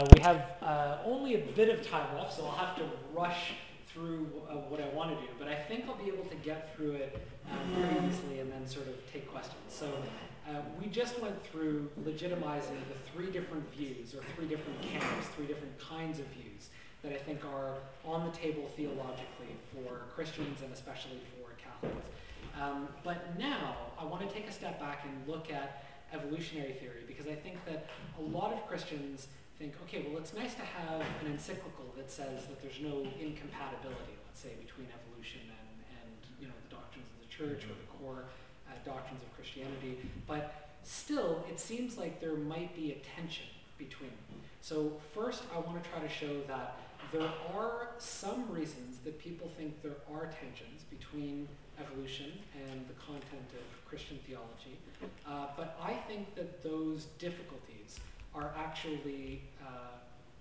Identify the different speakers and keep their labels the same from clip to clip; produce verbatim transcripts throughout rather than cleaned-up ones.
Speaker 1: Uh, we have uh, only a bit of time left, so I'll have to rush through uh, what I want to do, but I think I'll be able to get through it um, pretty easily and then sort of take questions. So uh, we just went through legitimizing the three different views, or three different camps, three different kinds of views that I think are on the table theologically for Christians and especially for Catholics. Um, but now I want to take a step back and look at evolutionary theory, because I think that a lot of Christians think, okay, well, it's nice to have an encyclical that says that there's no incompatibility, let's say, between evolution and, and you know, the doctrines of the church or the core uh, doctrines of Christianity, but still, it seems like there might be a tension between them. So first, I want to try to show that there are some reasons that people think there are tensions between evolution and the content of Christian theology, uh, but I think that those difficulties are actually uh,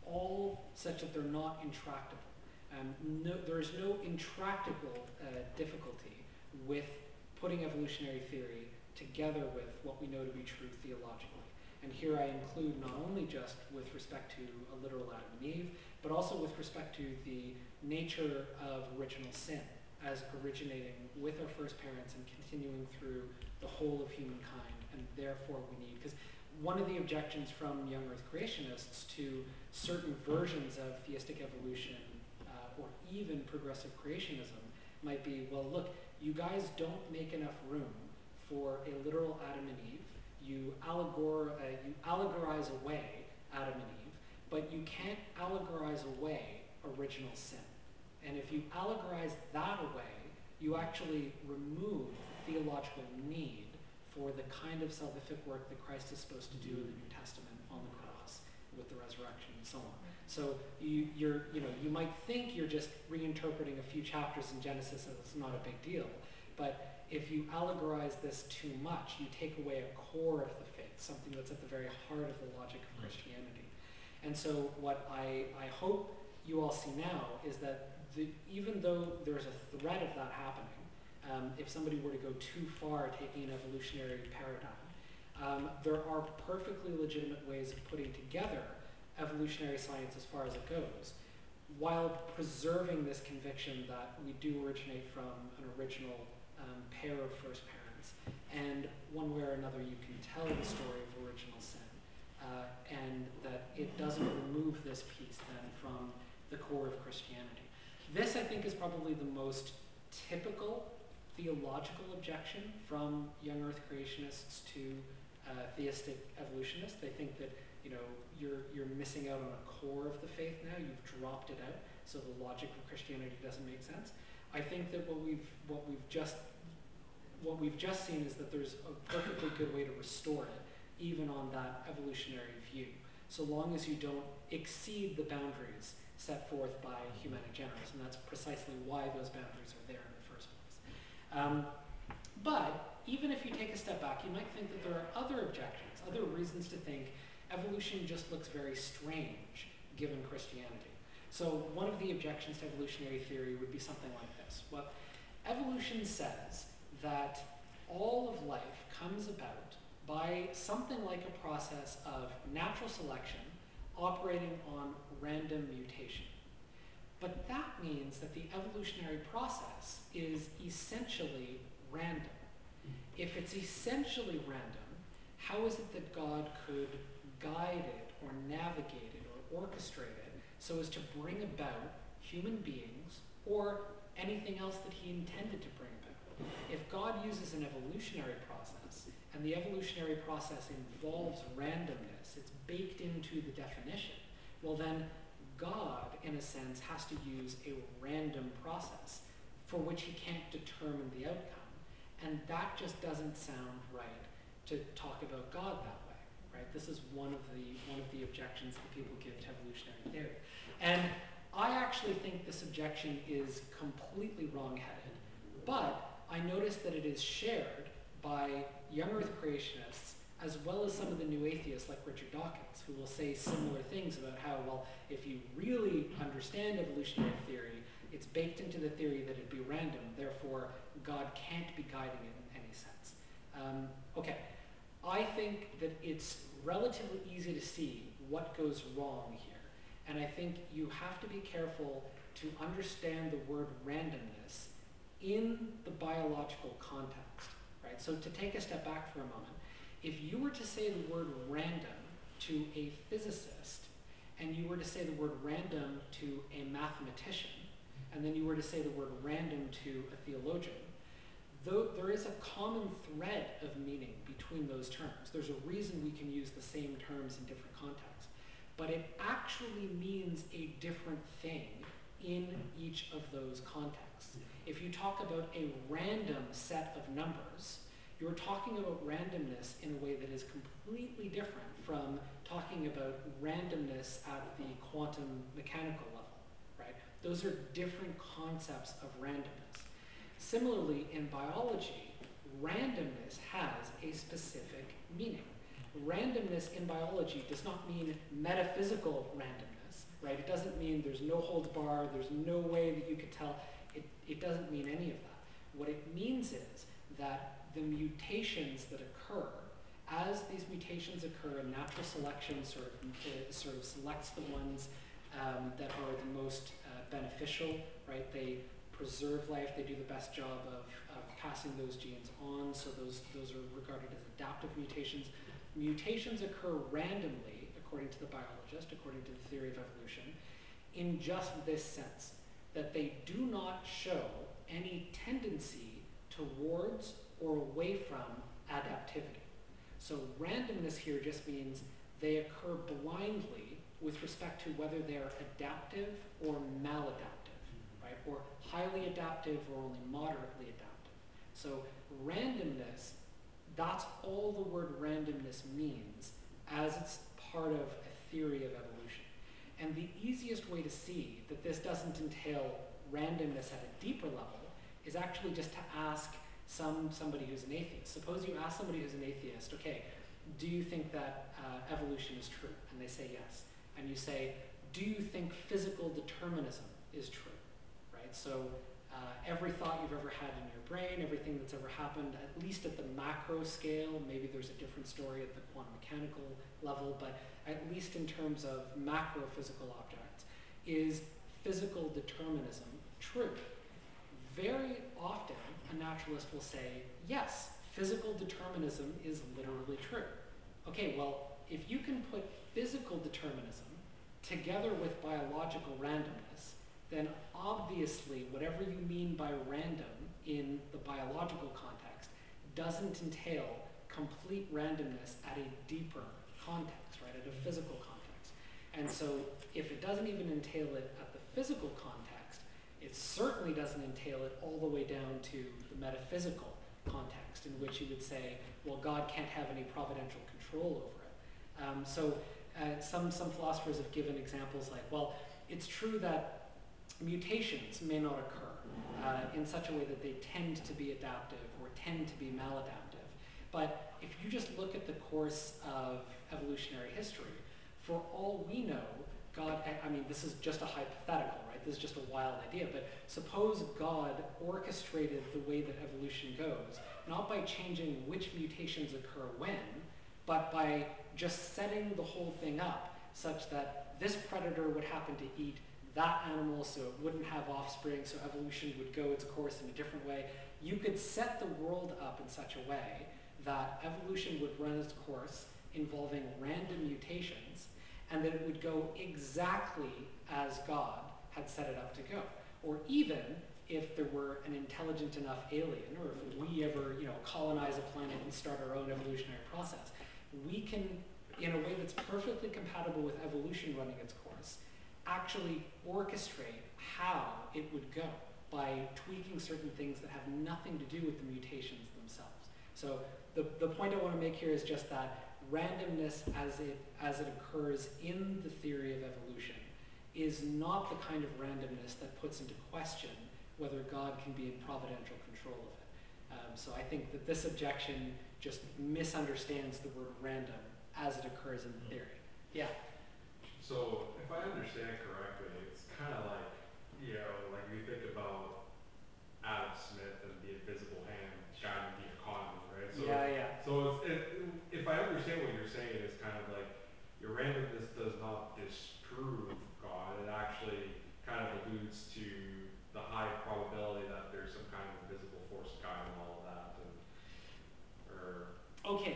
Speaker 1: all such that they're not intractable. Um, no, there is no intractable uh, difficulty with putting evolutionary theory together with what we know to be true theologically. And here I include not only just with respect to a literal Adam and Eve, but also with respect to the nature of original sin as originating with our first parents and continuing through the whole of humankind, and therefore we need, because one of the objections from young earth creationists to certain versions of theistic evolution uh, or even progressive creationism might be, well, look, you guys don't make enough room for a literal Adam and Eve. You, allegor uh, you allegorize away Adam and Eve, but you can't allegorize away original sin. And if you allegorize that away, you actually remove the theological need for the kind of salvific work that Christ is supposed to do in the New Testament on the cross with the resurrection and so on. So you, you're, you know, you might think you're just reinterpreting a few chapters in Genesis and it's not a big deal, but if you allegorize this too much, you take away a core of the faith, something that's at the very heart of the logic of Christianity. And so what I, I hope you all see now is that the, even though there's a threat of that happening, Um, if somebody were to go too far taking an evolutionary paradigm, um, there are perfectly legitimate ways of putting together evolutionary science as far as it goes, while preserving this conviction that we do originate from an original um, pair of first parents, and one way or another you can tell the story of original sin, uh, and that it doesn't remove this piece then from the core of Christianity. This, I think, is probably the most typical theological objection from young earth creationists to uh, theistic evolutionists. They think that, you know, you're, you're missing out on a core of the faith now, you've dropped it out, so the logic of Christianity doesn't make sense. I think that what we've, what we've just what we've just seen is that there's a perfectly good way to restore it, even on that evolutionary view, so long as you don't exceed the boundaries set forth by Humana Generis, and that's precisely why those boundaries are there in the first place. Um, but even if you take a step back, you might think that there are other objections, other reasons to think evolution just looks very strange given Christianity. So one of the objections to evolutionary theory would be something like this. Well, evolution says that all of life comes about by something like a process of natural selection operating on random mutation. But that means that the evolutionary process is essentially random. If it's essentially random, how is it that God could guide it or navigate it or orchestrate it so as to bring about human beings or anything else that he intended to bring about? If God uses an evolutionary process, and the evolutionary process involves randomness, it's baked into the definition, well then, God, in a sense, has to use a random process for which he can't determine the outcome. And that just doesn't sound right to talk about God that way, right? This is one of the, one of the objections that people give to evolutionary theory. And I actually think this objection is completely wrong-headed, but I notice that it is shared by young earth creationists as well as some of the new atheists like Richard Dawkins, who will say similar things about how, well, if you really understand evolutionary theory, it's baked into the theory that it'd be random, therefore God can't be guiding it in any sense. Um, okay, I think that it's relatively easy to see what goes wrong here. And I think you have to be careful to understand the word randomness in the biological context, right? So to take a step back for a moment, if you were to say the word random to a physicist, and you were to say the word random to a mathematician, and then you were to say the word random to a theologian, though there is a common thread of meaning between those terms. There's a reason we can use the same terms in different contexts. But it actually means a different thing in each of those contexts. If you talk about a random set of numbers, you're talking about randomness in a way that is completely different from talking about randomness at the quantum mechanical level, right? Those are different concepts of randomness. Similarly, in biology, randomness has a specific meaning. Randomness in biology does not mean metaphysical randomness, right? It doesn't mean there's no holds bar, there's no way that you could tell. It, it doesn't mean any of that. What it means is that the mutations that occur, as these mutations occur and natural selection sort of, uh, sort of selects the ones um, that are the most uh, beneficial, right? They preserve life, they do the best job of, of passing those genes on, so those, those are regarded as adaptive mutations. Mutations occur randomly, according to the biologist, according to the theory of evolution, in just this sense, that they do not show any tendency towards or away from adaptivity. So randomness here just means they occur blindly with respect to whether they're adaptive or maladaptive, right? Or highly adaptive or only moderately adaptive. So randomness, that's all the word randomness means as it's part of a theory of evolution. And the easiest way to see that this doesn't entail randomness at a deeper level is actually just to ask some somebody who's an atheist. Suppose you ask somebody who's an atheist, okay, do you think that uh, evolution is true? And they say yes. And you say, do you think physical determinism is true? Right? So uh, every thought you've ever had in your brain, everything that's ever happened, at least at the macro scale, maybe there's a different story at the quantum mechanical level, but at least in terms of macro physical objects, is physical determinism true? Very often, a naturalist will say, yes, physical determinism is literally true. Okay, well, if you can put physical determinism together with biological randomness, then obviously whatever you mean by random in the biological context doesn't entail complete randomness at a deeper context, right, at a physical context. And so if it doesn't even entail it at the physical context, it certainly doesn't entail it all the way down to the metaphysical context, in which you would say, well, God can't have any providential control over it. Um, so uh, some, some philosophers have given examples like, well, it's true that mutations may not occur uh, in such a way that they tend to be adaptive or tend to be maladaptive. But if you just look at the course of evolutionary history, for all we know, God, I mean, this is just a hypothetical, right? This is just a wild idea, but suppose God orchestrated the way that evolution goes, not by changing which mutations occur when, but by just setting the whole thing up such that this predator would happen to eat that animal so it wouldn't have offspring, so evolution would go its course in a different way. You could set the world up in such a way that evolution would run its course involving random mutations, and that it would go exactly as God had set it up to go. Or even if there were an intelligent enough alien, or if we ever, you know, colonize a planet and start our own evolutionary process, we can, in a way that's perfectly compatible with evolution running its course, actually orchestrate how it would go by tweaking certain things that have nothing to do with the mutations themselves. So the, the point I want to make here is just that randomness as it, as it occurs in the theory of evolution is not the kind of randomness that puts into question whether God can be in providential control of it. Um, so I think that this objection just misunderstands the word random as it occurs in the theory. Yeah?
Speaker 2: So if I understand correctly, it's kind of like, you know, like we think about Adam Smith and the invisible hand guiding the economy, right? So,
Speaker 1: yeah, yeah.
Speaker 2: So it's, it, if I understand what you're saying, it's kind of like your randomness does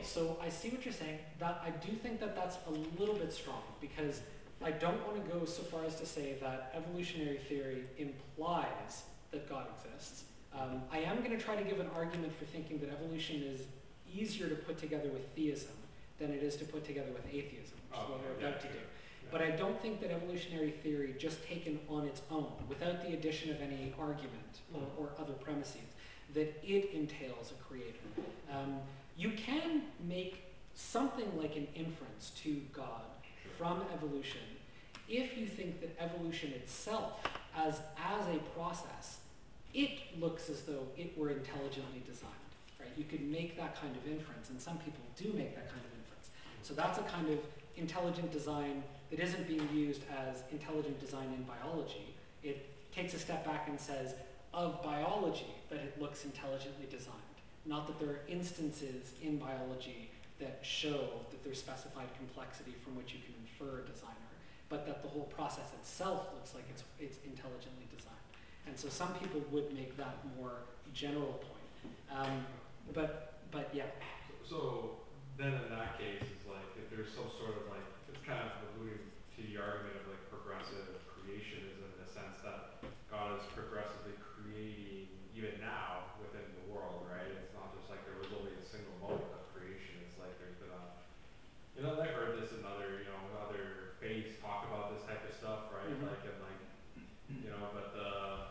Speaker 1: so I see what you're saying. That I do think that that's a little bit strong, because I don't want to go so far as to say that evolutionary theory implies that God exists. Um, I am going to try to give an argument for thinking that evolution is easier to put together with theism than it is to put together with atheism, which is what we're
Speaker 2: yeah,
Speaker 1: about to do.
Speaker 2: yeah.
Speaker 1: But I don't think that evolutionary theory, just taken on its own, without the addition of any argument or, or other premises, that it entails a creator. Um, you can make something like an inference to God from evolution if you think that evolution itself, as, as a process, it looks as though it were intelligently designed. Right? You could make that kind of inference, and some people do make that kind of inference. So that's a kind of intelligent design that isn't being used as intelligent design in biology. It takes a step back and says, of biology, that it looks intelligently designed. Not that there are instances in biology that show that there's specified complexity from which you can infer a designer, but that the whole process itself looks like it's, it's intelligently designed. And so some people would make that more general point. Um, but, but yeah.
Speaker 2: So, so then in that case, it's like, if there's some sort of like, it's kind of alluding to the argument of like progressive creationism in the sense that God is progressively creating even now within the world, right? It's not just like there was only a single moment of creation. It's like there's been a, you know, I've heard this in other, you know, other faiths talk about this type of stuff, right?
Speaker 1: Mm-hmm.
Speaker 2: Like, and like, you know, but uh,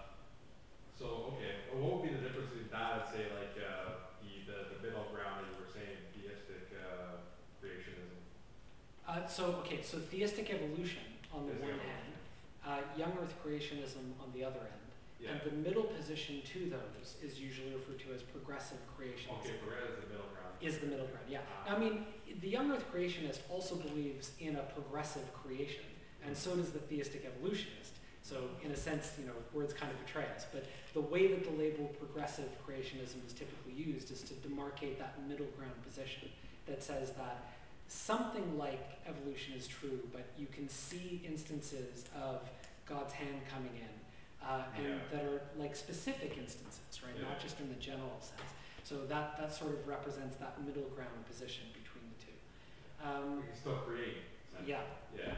Speaker 2: so okay, well, what would be the difference between that and say like uh, the, the the middle ground that you were saying, theistic uh, creationism?
Speaker 1: Uh, so, okay, so theistic evolution on the
Speaker 2: Theistic
Speaker 1: one hand, uh, young earth creationism on the other end.
Speaker 2: Yeah.
Speaker 1: And the middle position to those is usually referred to as progressive creationism.
Speaker 2: Okay, progressive is the middle ground.
Speaker 1: Is the middle ground, yeah.
Speaker 2: Ah.
Speaker 1: I mean, the young earth creationist also believes in a progressive creation, and so does the theistic evolutionist. So in a sense, you know, words kind of betray us, but the way that the label progressive creationism is typically used is to demarcate that middle ground position that says that something like evolution is true, but you can see instances of God's hand coming in, uh, and
Speaker 2: Yeah.
Speaker 1: that are like specific instances, right?
Speaker 2: Yeah.
Speaker 1: Not just in the general sense. So that, that sort of represents that middle ground position between the two. Um,
Speaker 2: We can still create. essentially.
Speaker 1: yeah.
Speaker 2: Yeah.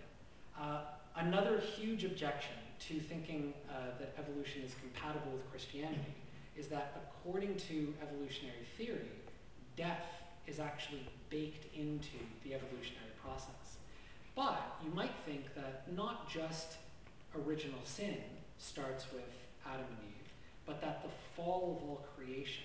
Speaker 1: Uh, another huge objection to thinking uh, that evolution is compatible with Christianity is that according to evolutionary theory, death is actually baked into the evolutionary process. But you might think that not just original sin starts with Adam and Eve, but that the fall of all creation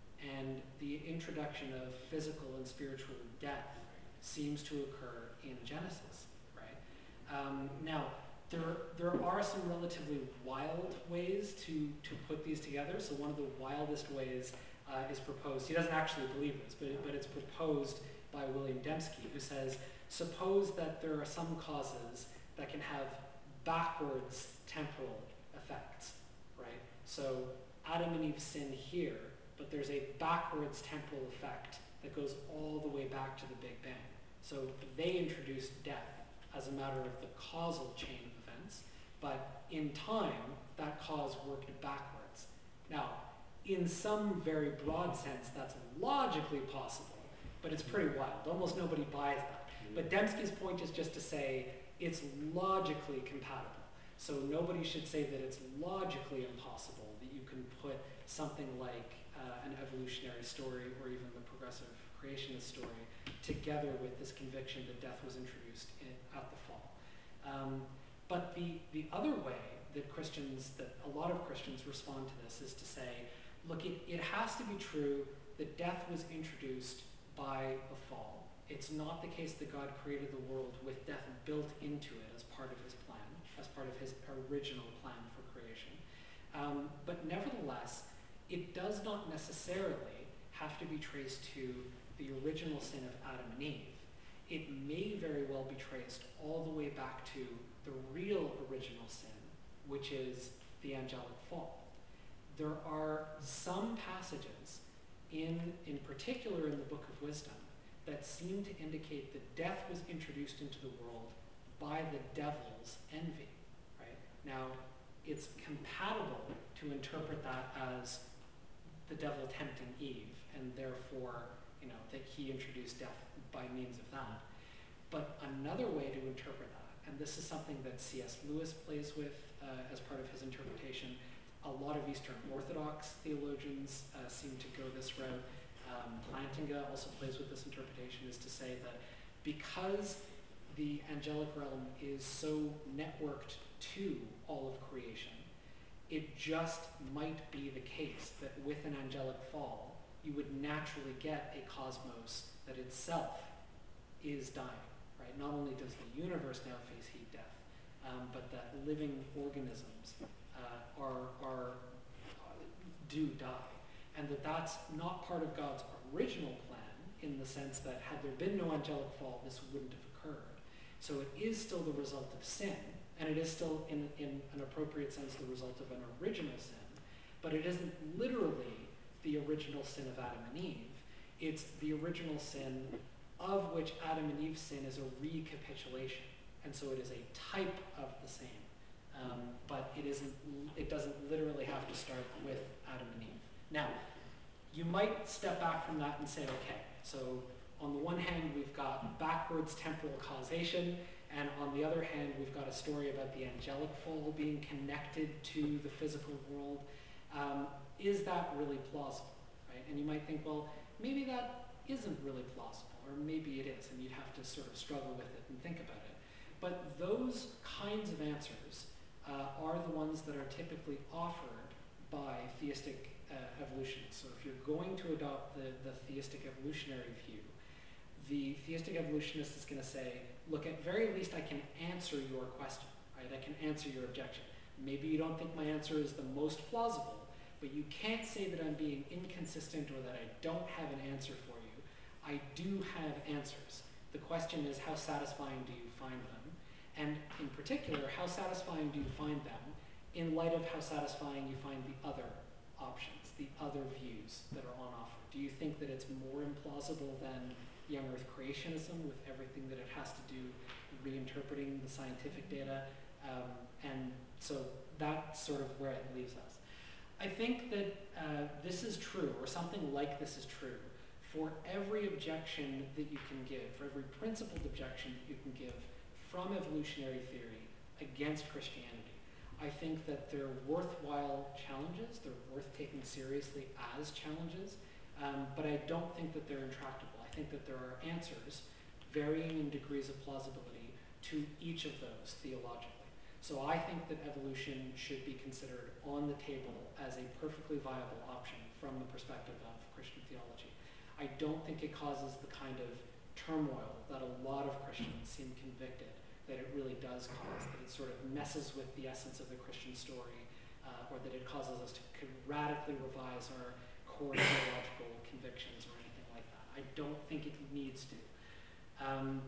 Speaker 1: and the introduction of physical and spiritual death seems to occur in Genesis, right? Um, now, there, there are some relatively wild ways to, to put these together. So one of the wildest ways uh, is proposed, he doesn't actually believe this, but, it, but it's proposed by William Dembski, who says, suppose that there are some causes that can have backwards temporal effects, right? So Adam and Eve sin here, but there's a backwards temporal effect that goes all the way back to the Big Bang. So they introduced death as a matter of the causal chain of events, but in time, that cause worked backwards. Now, in some very broad sense, that's logically possible, but it's pretty wild. Almost nobody buys that. But Dembski's point is just to say it's logically compatible. So nobody should say that it's logically impossible that you can put something like uh, an evolutionary story or even the progressive creationist story together with this conviction that death was introduced in, at the fall. Um, but the, the other way that Christians, that a lot of Christians respond to this is to say, look, it, it has to be true that death was introduced by the fall. It's not the case that God created the world with death built into it as part of his plan, as part of his original plan for creation. Um, but nevertheless, it does not necessarily have to be traced to the original sin of Adam and Eve. It may very well be traced all the way back to the real original sin, which is the angelic fall. There are some passages, in, in particular in the Book of Wisdom, that seem to indicate that death was introduced into the world by the devil's envy. Right? Now, it's compatible to interpret that as the devil tempting Eve, and therefore you know, that he introduced death by means of that. But another way to interpret that, and this is something that C S Lewis plays with uh, as part of his interpretation, a lot of Eastern Orthodox theologians uh, seem to go this route. Um, Plantinga also plays with this interpretation, is to say that because the angelic realm is so networked to all of creation, it just might be the case that with an angelic fall, you would naturally get a cosmos that itself is dying, right? Not only does the universe now face heat death, um, but that living organisms uh, are, are uh, do die. And that that's not part of God's original plan, in the sense that had there been no angelic fall, this wouldn't have occurred. So it is still the result of sin, and it is still, in, in an appropriate sense, the result of an original sin, but it isn't literally the original sin of Adam and Eve. It's the original sin of which Adam and Eve's sin is a recapitulation, and so it is a type of the same. Um, but it isn't. It doesn't literally have to start with Adam and Eve. Now, you might step back from that and say, okay, so on the one hand, we've got backwards temporal causation, and on the other hand, we've got a story about the angelic fall being connected to the physical world. Um, is that really plausible, right? And you might think, well, maybe that isn't really plausible, or maybe it is, and you'd have to sort of struggle with it and think about it. But those kinds of answers uh, are the ones that are typically offered by theistic uh, evolutionists. So if you're going to adopt the, the theistic evolutionary view, the theistic evolutionist is going to say, look, at very least I can answer your question, right? I can answer your objection. Maybe you don't think my answer is the most plausible, but you can't say that I'm being inconsistent or that I don't have an answer for you. I do have answers. The question is, how satisfying do you find them? And in particular, how satisfying do you find them in light of how satisfying you find the other options, the other views that are on offer? Do you think that it's more implausible than young earth creationism, with everything that it has to do reinterpreting the scientific data? Um, and so that's sort of where it leaves us. I think that uh, this is true, or something like this is true, for every objection that you can give, for every principled objection that you can give from evolutionary theory against Christianity. I think that they're worthwhile challenges, they're worth taking seriously as challenges, um, but I don't think that they're intractable. I think that there are answers, varying in degrees of plausibility, to each of those theologically. So I think that evolution should be considered on the table as a perfectly viable option from the perspective of Christian theology. I don't think it causes the kind of turmoil that a lot of Christians seem convicted that it really does cause, that it sort of messes with the essence of the Christian story, uh, or that it causes us to radically revise our core theological convictions or anything like that. I don't think it needs to. Um,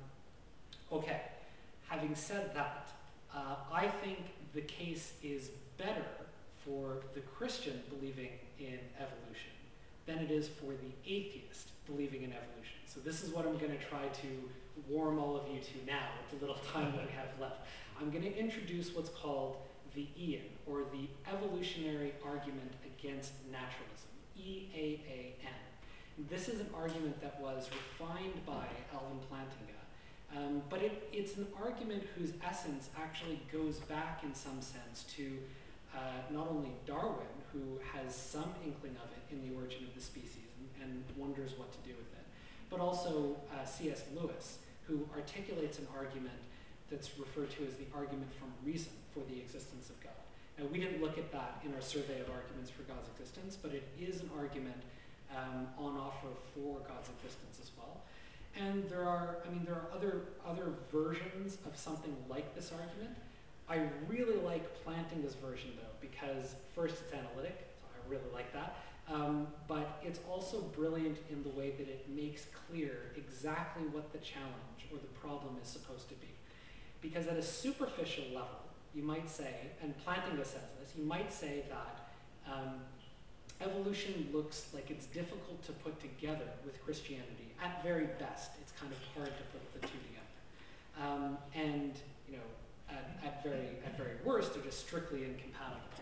Speaker 1: okay, having said that, uh, I think the case is better for the Christian believing in evolution than it is for the atheist believing in evolution. So this is what I'm going to try to warm all of you to now with the little time that we have left. I'm going to introduce what's called the E A N, or the Evolutionary Argument Against Naturalism, E A A N. This is an argument that was refined by Alvin Plantinga, um, but it, it's an argument whose essence actually goes back in some sense to uh, not only Darwin, who has some inkling of it in The Origin of the Species and, and wonders what to do with it, but also uh, C S Lewis, who articulates an argument that's referred to as the argument from reason for the existence of God. Now, we didn't look at that in our survey of arguments for God's existence, but it is an argument um, on offer for God's existence as well. And there are, I mean, there are other, other versions of something like this argument. I really like Plantinga's version, though, because first, it's analytic, so I really like that. Um, but it's also brilliant in the way that it makes clear exactly what the challenge or the problem is supposed to be. Because at a superficial level, you might say, and Plantinga says this, you might say that um, evolution looks like it's difficult to put together with Christianity. At very best, it's kind of hard to put the two together. Um, and, you know, at, at, very, at very worst, they're just strictly incompatible.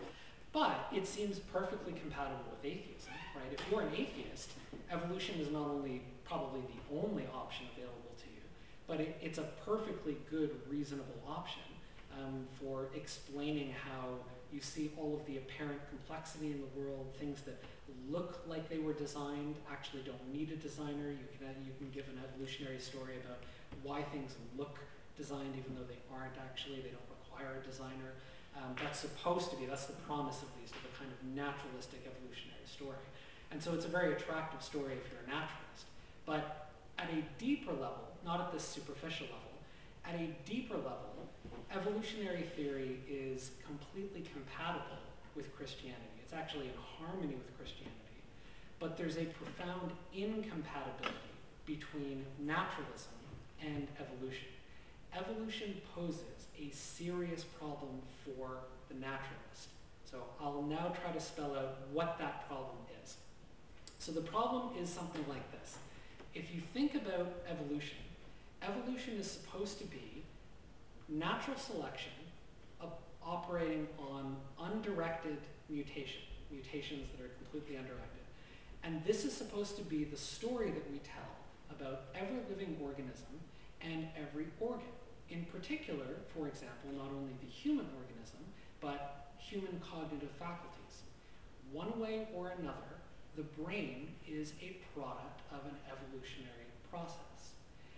Speaker 1: But it seems perfectly compatible with atheism, right? If you're an atheist, evolution is not only probably the only option available to you, but it, it's a perfectly good, reasonable option um, for explaining how you see all of the apparent complexity in the world. Things that look like they were designed actually don't need a designer. You can, you can give an evolutionary story about why things look designed even though they aren't actually. They don't require a designer. Um, that's supposed to be, that's the promise at least, of a kind of naturalistic evolutionary story. And so it's a very attractive story if you're a naturalist. But at a deeper level, not at this superficial level, at a deeper level, evolutionary theory is completely compatible with Christianity. It's actually in harmony with Christianity. But there's a profound incompatibility between naturalism and evolution. Evolution poses a serious problem for the naturalist. So I'll now try to spell out what that problem is. So the problem is something like this. If you think about evolution, evolution is supposed to be natural selection op operating on undirected mutation, mutations that are completely undirected. And this is supposed to be the story that we tell about every living organism and every organ. In particular, for example, not only the human organism, but human cognitive faculties. One way or another, the brain is a product of an evolutionary process.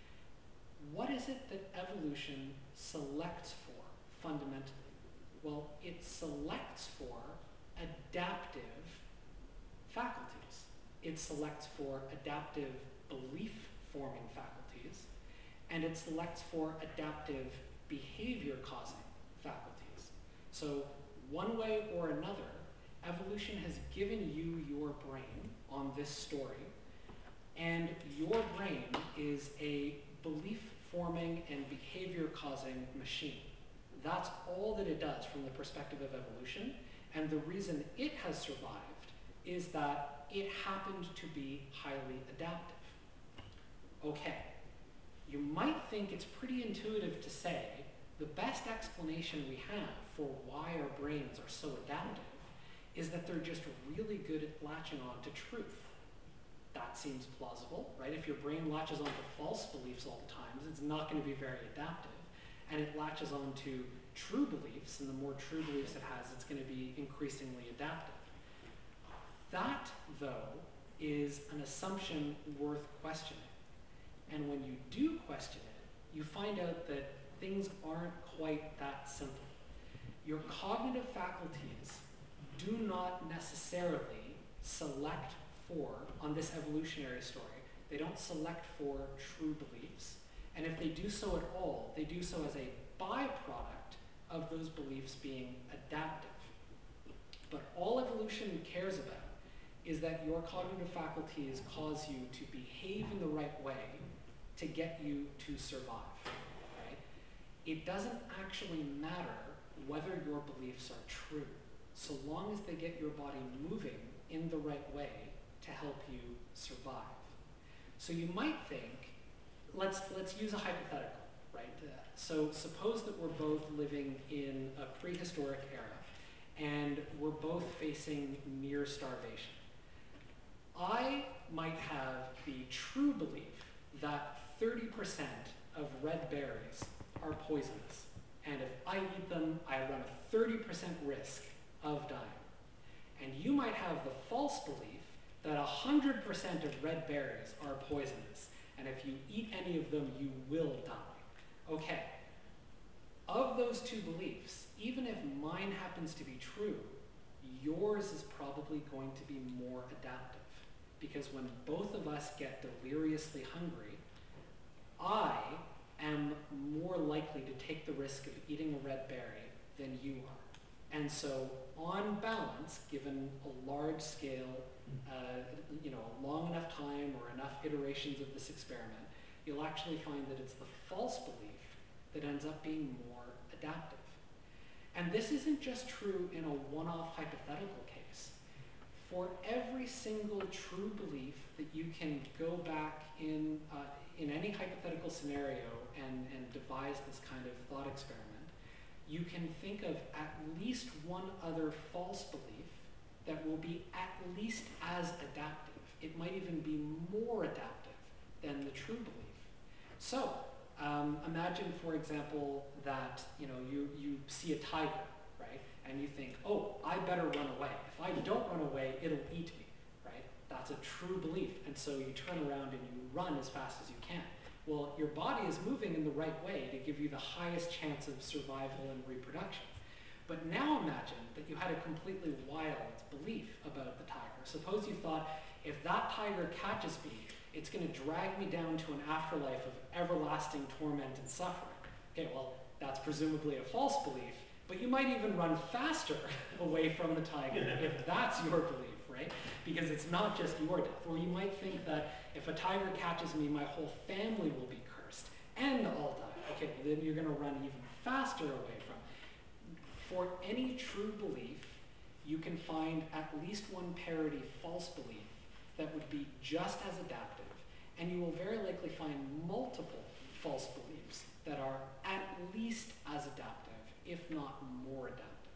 Speaker 1: What is it that evolution selects for, fundamentally? Well, it selects for adaptive faculties. It selects for adaptive belief-forming faculties, and it selects for adaptive behavior-causing faculties. So one way or another, evolution has given you your brain on this story, and your brain is a belief-forming and behavior-causing machine. That's all that it does from the perspective of evolution, and the reason it has survived is that it happened to be highly adaptive. Okay. You might think it's pretty intuitive to say the best explanation we have for why our brains are so adaptive is that they're just really good at latching on to truth. That seems plausible, right? If your brain latches on to false beliefs all the time, it's not going to be very adaptive. And it latches on to true beliefs, and the more true beliefs it has, it's going to be increasingly adaptive. That, though, is an assumption worth questioning. And when you do question it, you find out that things aren't quite that simple. Your cognitive faculties do not necessarily select for, on this evolutionary story, they don't select for true beliefs. And if they do so at all, they do so as a byproduct of those beliefs being adaptive. But all evolution cares about is that your cognitive faculties cause you to behave in the right way to get you to survive, right? It doesn't actually matter whether your beliefs are true, so long as they get your body moving in the right way to help you survive. So you might think, let's, let's use a hypothetical, right? Uh, so suppose that we're both living in a prehistoric era, and we're both facing near starvation. I might have the true belief that thirty percent of red berries are poisonous, and if I eat them, I run a thirty percent risk of dying. And you might have the false belief that one hundred percent of red berries are poisonous, and if you eat any of them, you will die. Okay, of those two beliefs, even if mine happens to be true, yours is probably going to be more adaptive. Because when both of us get deliriously hungry, I am more likely to take the risk of eating a red berry than you are. And so, on balance, given a large scale, uh, you know, long enough time or enough iterations of this experiment, you'll actually find that it's the false belief that ends up being more adaptive. And this isn't just true in a one-off hypothetical case. For every single true belief that you can go back in, uh, in any hypothetical scenario and, and devise this kind of thought experiment, you can think of at least one other false belief that will be at least as adaptive. It might even be more adaptive than the true belief. So, um, imagine, for example, that you know you, you see a tiger, right? And you think, oh, I better run away. If I don't run away, it'll eat me, right? That's a true belief. And so you turn around and you run as fast as you can. Well, your body is moving in the right way to give you the highest chance of survival and reproduction. But now imagine that you had a completely wild belief about the tiger. Suppose you thought, if that tiger catches me, it's going to drag me down to an afterlife of everlasting torment and suffering. Okay, well, that's presumably a false belief, but you might even run faster away from the tiger if that's your belief, right? Because it's not just your death. Or you might think that if a tiger catches me, my whole family will be cursed and I'll die. Okay, well, then you're going to run even faster away from it. For any true belief, you can find at least one parody false belief that would be just as adaptive, and you will very likely find multiple false beliefs that are at least as adaptive, if not more adaptive.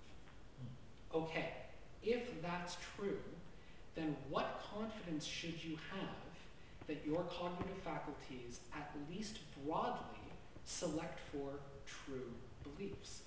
Speaker 1: Okay, if that's true, then what confidence should you have that your cognitive faculties, at least broadly, select for true beliefs?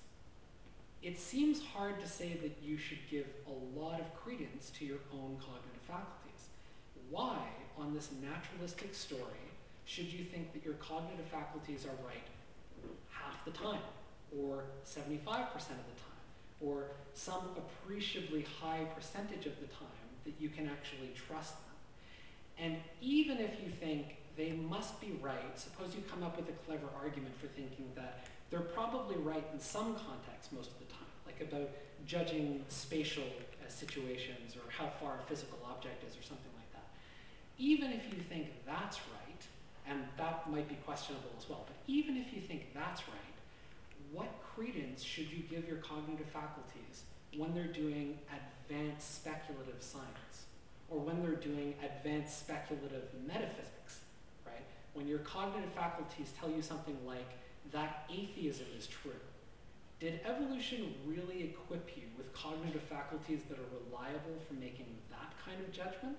Speaker 1: It seems hard to say that you should give a lot of credence to your own cognitive faculties. Why, on this naturalistic story, should you think that your cognitive faculties are right half the time, or seventy-five percent of the time, or some appreciably high percentage of the time that you can actually trust them? And even if you think they must be right, suppose you come up with a clever argument for thinking that they're probably right in some contexts most of the time, like about judging spatial uh, situations or how far a physical object is or something like that. Even if you think that's right, and that might be questionable as well, but even if you think that's right, what credence should you give your cognitive faculties when they're doing advanced speculative science, or when they're doing advanced speculative metaphysics, right? When your cognitive faculties tell you something like, that atheism is true, did evolution really equip you with cognitive faculties that are reliable for making that kind of judgment?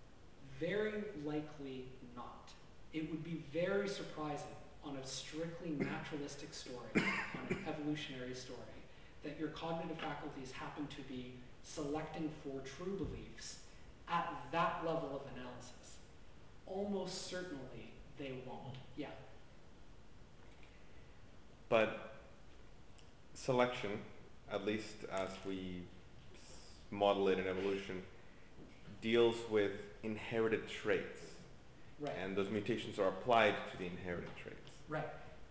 Speaker 1: Very likely not. It would be very surprising on a strictly naturalistic story, on an evolutionary story, that your cognitive faculties happen to be selecting for true beliefs at that level of analysis. Almost certainly they won't. Yeah.
Speaker 3: But selection, at least as we model it in evolution, deals with inherited traits.
Speaker 1: Right.
Speaker 3: And those mutations are applied to the inherited traits.
Speaker 1: Right.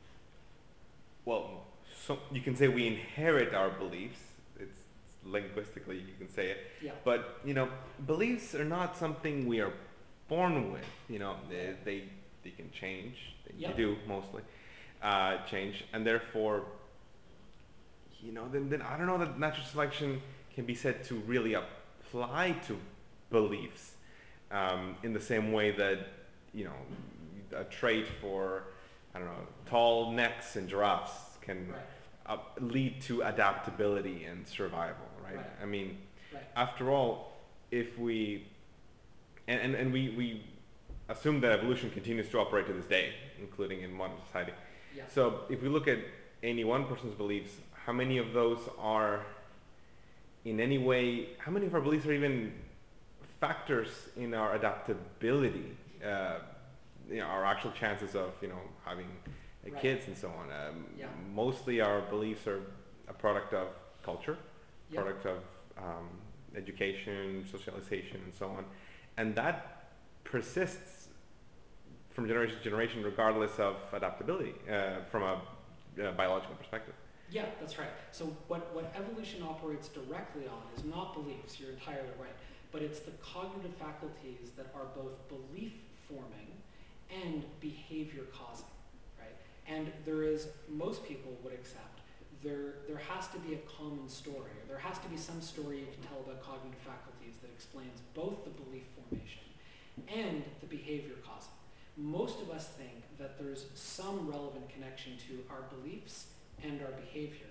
Speaker 3: Well, so you can say we inherit our beliefs. It's, it's linguistically you can say it.
Speaker 1: Yeah.
Speaker 3: But you know, beliefs are not something we are born with. You know, they they, they can change. They,
Speaker 1: Yep.
Speaker 3: they do mostly uh, change, and therefore, you know, then then I don't know that natural selection can be said to really apply to beliefs um, in the same way that, you know, a trait for, I don't know, tall necks and giraffes can
Speaker 1: Right.
Speaker 3: uh, lead to adaptability and survival, right?
Speaker 1: Right.
Speaker 3: I mean,
Speaker 1: Right.
Speaker 3: after all, if we, and, and, and we, we assume that evolution continues to operate to this day, including in modern society.
Speaker 1: Yeah.
Speaker 3: So if we look at any one person's beliefs, how many of those are in any way, how many of our beliefs are even factors in our adaptability, uh, you know, our actual chances of, you know, having uh,
Speaker 1: Right.
Speaker 3: kids and so on. Um,
Speaker 1: Yeah.
Speaker 3: Mostly our beliefs are a product of culture,
Speaker 1: Yeah.
Speaker 3: product of um, education, socialization, and so on. And that persists from generation to generation regardless of adaptability uh, from a uh, biological perspective.
Speaker 1: Yeah, that's right. So what, what evolution operates directly on is not beliefs, you're entirely right, but it's the cognitive faculties that are both belief forming and behavior causing, right? And there is, most people would accept, there, there has to be a common story, or there has to be some story you can tell about cognitive faculties that explains both the belief formation and the behavior causing. Most of us think that there's some relevant connection to our beliefs and our behavior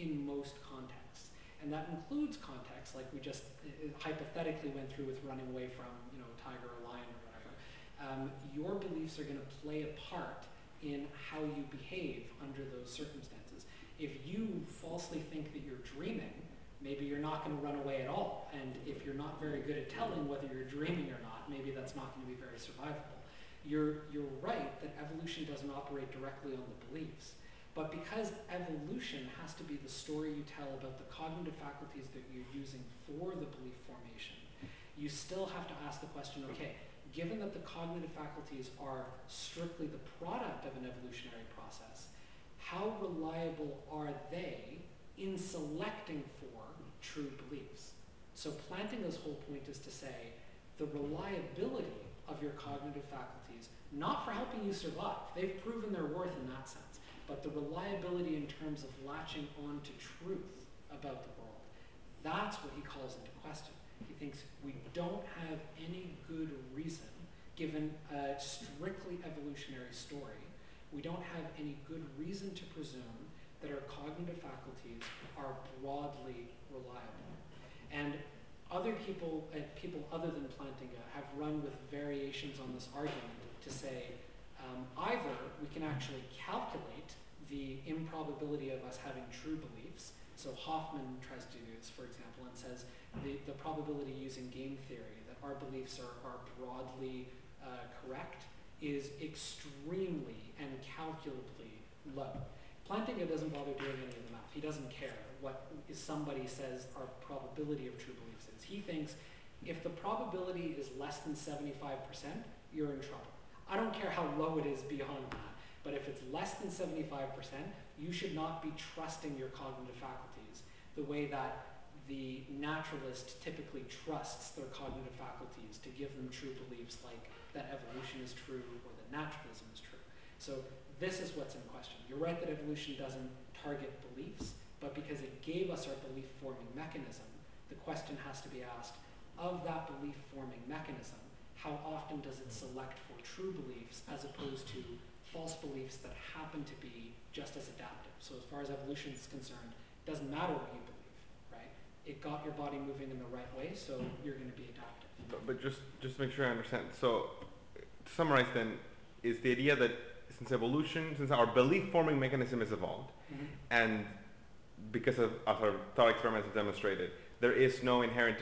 Speaker 1: in most contexts. And that includes contexts like we just uh, hypothetically went through with running away from, you know, a tiger or lion or whatever. Um, your beliefs are going to play a part in how you behave under those circumstances. If you falsely think that you're dreaming, maybe you're not going to run away at all. And if you're not very good at telling whether you're dreaming or not, maybe that's not going to be very survivable. You're, you're right that evolution doesn't operate directly on the beliefs. But because evolution has to be the story you tell about the cognitive faculties that you're using for the belief formation, you still have to ask the question, okay, given that the cognitive faculties are strictly the product of an evolutionary process, how reliable are they in selecting for true beliefs? So Plantinga's whole point is to say the reliability of your cognitive faculties, not for helping you survive, they've proven their worth in that sense, but the reliability in terms of latching on to truth about the world, that's what he calls into question. He thinks we don't have any good reason, given a strictly evolutionary story, we don't have any good reason to presume that our cognitive faculties are broadly reliable. And other people, uh, people other than Plantinga, have run with variations on this argument to say um, either we can actually calculate the improbability of us having true beliefs. So Hoffman tries to do this, for example, and says the, the probability using game theory that our beliefs are, are broadly uh, correct is extremely and calculably low. Plantinga doesn't bother doing any of the math. He doesn't care what somebody says our probability of true beliefs is. He thinks if the probability is less than seventy-five percent, you're in trouble. I don't care how low it is beyond that, but if it's less than seventy-five percent, you should not be trusting your cognitive faculties the way that the naturalist typically trusts their cognitive faculties to give them true beliefs like that evolution is true or that naturalism is true. So this is what's in question. You're right that evolution doesn't target beliefs, but because it gave us our belief-forming mechanism, the question has to be asked, of that belief-forming mechanism, how often does it select for true beliefs as opposed to false beliefs that happen to be just as adaptive? So as far as evolution is concerned, it doesn't matter what you believe, right? It got your body moving in the right way, so you're going to be adaptive.
Speaker 3: But, but just, just to make sure I understand, so to summarize then, is the idea that since evolution, since our belief-forming mechanism is evolved, mm-hmm. and because of, of our thought experiments have demonstrated, there is no inherent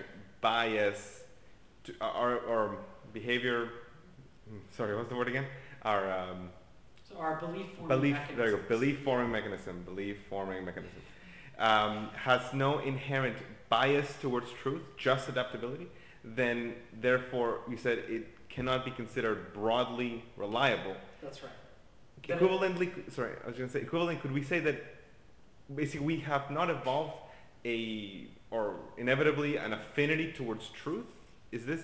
Speaker 3: bias to our, our behavior, sorry, what's the word again? Our um,
Speaker 1: so our belief-forming
Speaker 3: belief,
Speaker 1: mechanism.
Speaker 3: there you go, belief-forming mechanism, belief-forming mechanism, um, has no inherent bias towards truth, just adaptability, then therefore you said it cannot be considered broadly reliable.
Speaker 1: That's right.
Speaker 3: Equivalently, sorry, I was going to say, equivalently, could we say that basically we have not evolved a, or inevitably an affinity towards truth? Is this?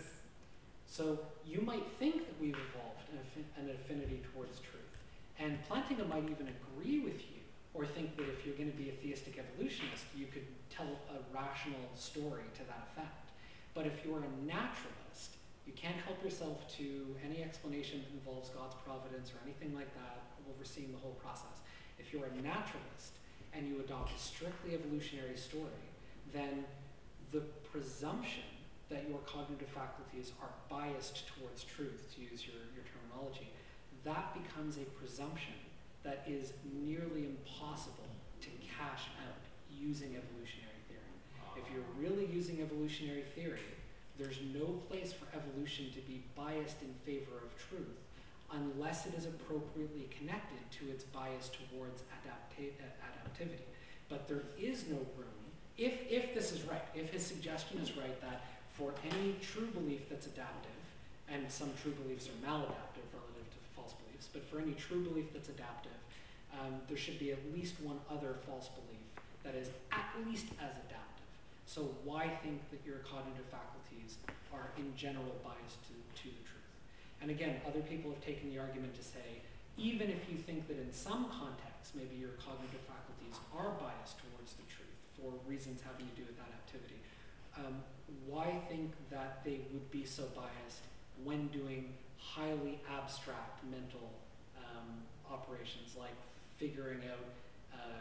Speaker 1: So you might think that we've evolved an, affi an affinity towards truth. And Plantinga might even agree with you, or think that if you're going to be a theistic evolutionist, you could tell a rational story to that effect. But if you're a naturalist, you can't help yourself to any explanation that involves God's providence or anything like that, overseeing the whole process. If you're a naturalist and you adopt a strictly evolutionary story, then the presumption that your cognitive faculties are biased towards truth, to use your, your terminology, that becomes a presumption that is nearly impossible to cash out using evolutionary theory. If you're really using evolutionary theory, there's no place for evolution to be biased in favor of truth unless it is appropriately connected to its bias towards adapta adaptivity. But there is no room, if, if this is right, if his suggestion is right that for any true belief that's adaptive, and some true beliefs are maladaptive relative to false beliefs, but for any true belief that's adaptive, um, there should be at least one other false belief that is at least as adaptive. So why think that your cognitive faculties are in general biased to, to the truth? And again, other people have taken the argument to say, even if you think that in some contexts, maybe your cognitive faculties are biased towards the truth for reasons having to do with adaptivity, um, why think that they would be so biased when doing highly abstract mental um, operations like figuring out uh,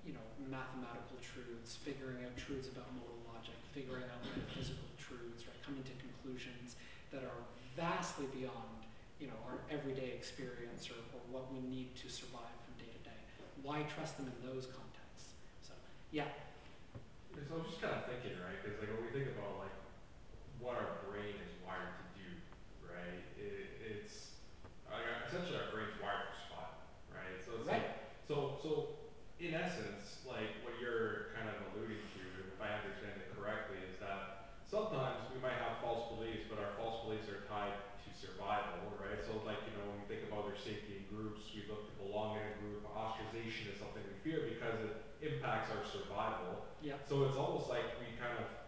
Speaker 1: you know, mathematical truths, figuring out truths about modal logic, figuring out metaphysical truths, right, coming to conclusions that are vastly beyond, you know, our everyday experience or, or what we need to survive from day to day. Why trust them in those contexts? So, yeah.
Speaker 2: So I was just kind of thinking, right? Because like when we think about like what our brain is wired to do, right? It, it's uh, essentially our brain's wired for survival, right? So it's
Speaker 1: Right.
Speaker 2: like so so in essence, like what you're kind of alluding to, if I understand it correctly, is that sometimes we might have false beliefs, but our false beliefs are tied to survival, right? So like you know when we think about their safety in groups, we look to belong in a group. Ostracization is something we fear because it impacts our survival.
Speaker 1: Yeah.
Speaker 2: So it's almost like we kind of,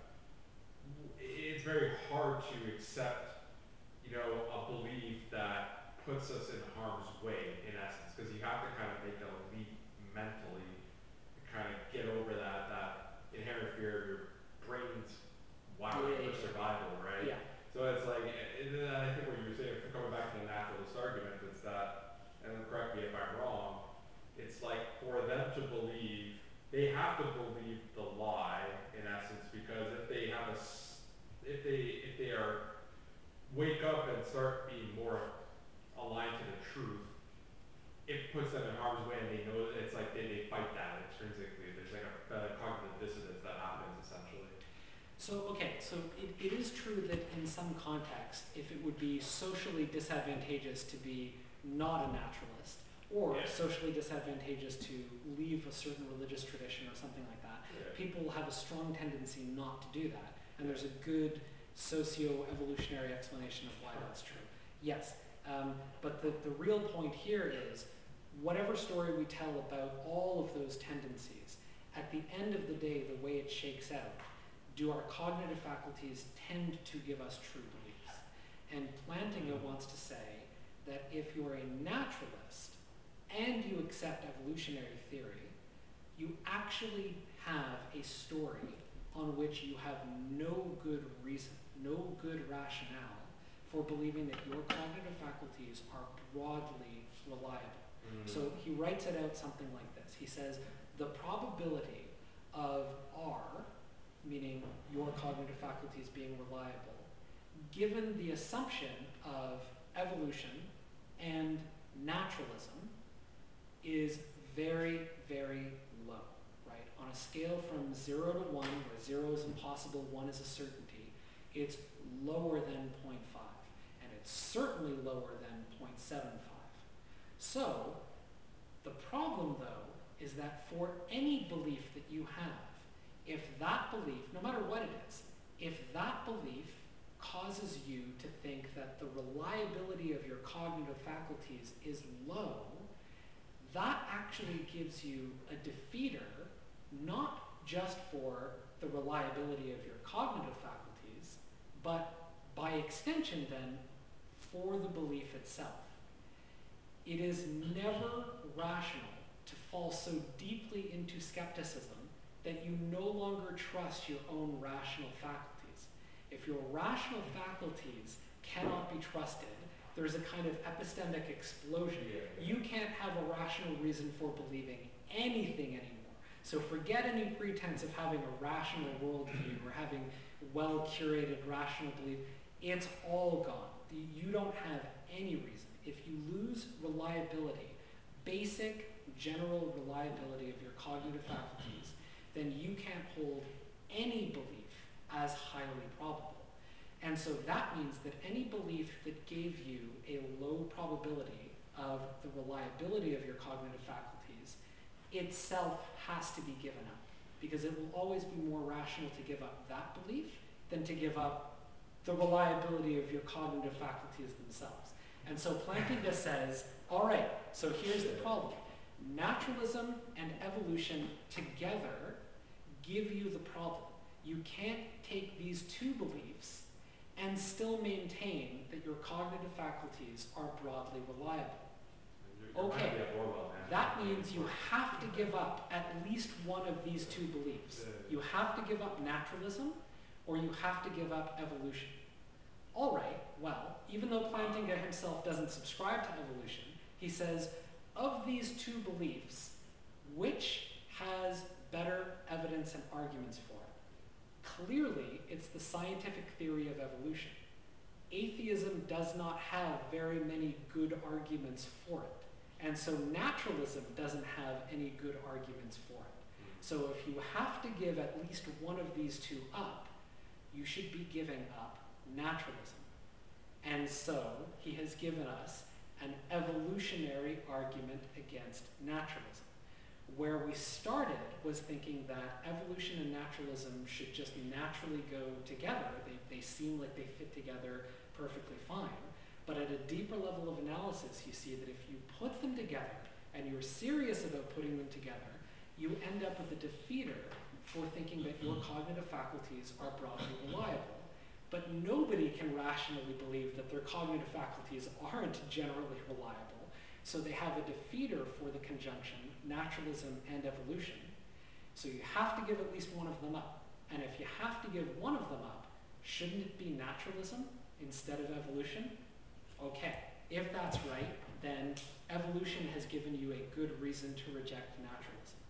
Speaker 2: it's very hard to accept, you know, a belief that puts us in harm's way, in essence, because you have to kind of make a leap mentally to kind of get over that, that inherent fear of your brain's wiring
Speaker 1: Yeah,
Speaker 2: for
Speaker 1: yeah,
Speaker 2: survival, right?
Speaker 1: Yeah.
Speaker 2: So it's like, and then I think what you were saying, if we're coming back to the naturalist argument, it's that, and correct me if I'm wrong, it's like for them to believe, they have to believe the lie in essence, because if they have a, s- if they if they are wake up and start being more aligned to the truth, it puts them in harm's way, and they know that it's like they, they fight that intrinsically. There's like a, a cognitive dissonance that happens essentially.
Speaker 1: So, okay, so it, it is true that in some context, if it would be socially disadvantageous to be not a naturalist, or
Speaker 2: Yeah.
Speaker 1: socially disadvantageous to leave a certain religious tradition or something like that,
Speaker 2: Yeah.
Speaker 1: people have a strong tendency not to do that. And there's a good socio-evolutionary explanation of why that's true. Yes, um, but the, the real point here is, whatever story we tell about all of those tendencies, at the end of the day, the way it shakes out, do our cognitive faculties tend to give us true beliefs? And Plantinga wants to say that if you're a naturalist and you accept evolutionary theory, you actually have a story on which you have no good reason, no good rationale for believing that your cognitive faculties are broadly reliable.
Speaker 2: Mm.
Speaker 1: So he writes it out something like this. He says, the probability of R, meaning your cognitive faculties being reliable, given the assumption of evolution and naturalism, is very, very low, right? On a scale from zero to one, where zero is impossible, one is a certainty, it's lower than zero point five, and it's certainly lower than zero point seven five. So, the problem though, is that for any belief that you have, if that belief, no matter what it is, if that belief causes you to think that the reliability of your cognitive faculties is low, that actually gives you a defeater, not just for the reliability of your cognitive faculties, but by extension then, for the belief itself. It is never rational to fall so deeply into skepticism that you no longer trust your own rational faculties. If your rational faculties cannot be trusted, there's a kind of epistemic explosion.
Speaker 2: Yeah.
Speaker 1: You can't have a rational reason for believing anything anymore. So forget any pretense of having a rational worldview or having well-curated rational belief. It's all gone. You don't have any reason. If you lose reliability, basic general reliability of your cognitive faculties, then you can't hold any belief as highly probable. And so that means that any belief that gave you a low probability of the reliability of your cognitive faculties itself has to be given up, because it will always be more rational to give up that belief than to give up the reliability of your cognitive faculties themselves. And so Plantinga says, all right, so here's the problem. Naturalism and evolution together give you the problem. You can't take these two beliefs and still maintain that your cognitive faculties are broadly reliable.
Speaker 2: You're- you're
Speaker 1: Okay,
Speaker 2: right, yeah, Orwell, man.
Speaker 1: that means you have to give up at least one of these two beliefs. You have to give up naturalism, or you have to give up evolution. All right, well, even though Plantinga himself doesn't subscribe to evolution, he says, of these two beliefs, which has better evidence and arguments for it. Clearly, it's the scientific theory of evolution. Atheism does not have very many good arguments for it. And so naturalism doesn't have any good arguments for it. So if you have to give at least one of these two up, you should be giving up naturalism. And so he has given us an evolutionary argument against naturalism. Where we started was thinking that evolution and naturalism should just naturally go together. They, they seem like they fit together perfectly fine. But at a deeper level of analysis, you see that if you put them together and you're serious about putting them together, you end up with a defeater for thinking that your cognitive faculties are broadly reliable. But nobody can rationally believe that their cognitive faculties aren't generally reliable. So they have a defeater for the conjunction, naturalism and evolution. So you have to give at least one of them up. And if you have to give one of them up, shouldn't it be naturalism instead of evolution? Okay, if that's right, then evolution has given you a good reason to reject naturalism.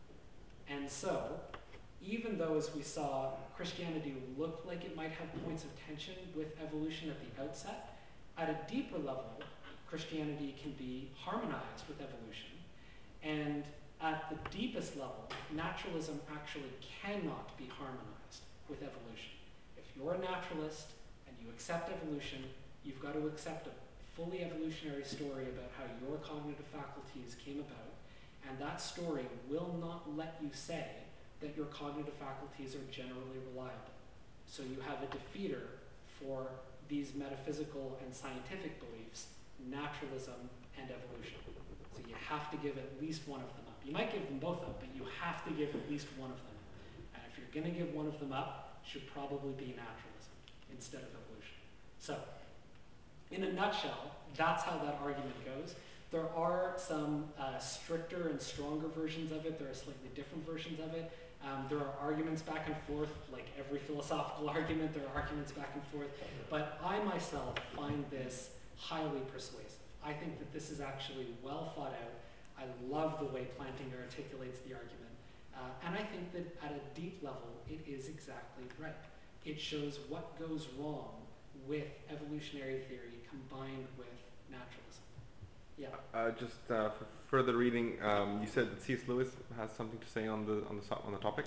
Speaker 1: And so, even though, as we saw, Christianity looked like it might have points of tension with evolution at the outset, at a deeper level, Christianity can be harmonized with evolution. And at the deepest level, naturalism actually cannot be harmonized with evolution. If you're a naturalist and you accept evolution, you've got to accept a fully evolutionary story about how your cognitive faculties came about, and that story will not let you say that your cognitive faculties are generally reliable. So you have a defeater for these metaphysical and scientific beliefs, naturalism and evolution. So you have to give at least one of them up. You might give them both up, but you have to give at least one of them up. And if you're going to give one of them up, it should probably be naturalism instead of evolution. So, in a nutshell, that's how that argument goes. There are some uh, stricter and stronger versions of it. There are slightly different versions of it. Um, there are arguments back and forth, like every philosophical argument, there are arguments back and forth. But I myself find this highly persuasive. I think that this is actually well thought out. I love the way Plantinga articulates the argument. Uh, and I think that at a deep level, it is exactly right. It shows what goes wrong with evolutionary theory combined with naturalism. Yeah.
Speaker 3: Uh, just uh, for further reading, um, you said that C S Lewis has something to say on the on the so- on the topic.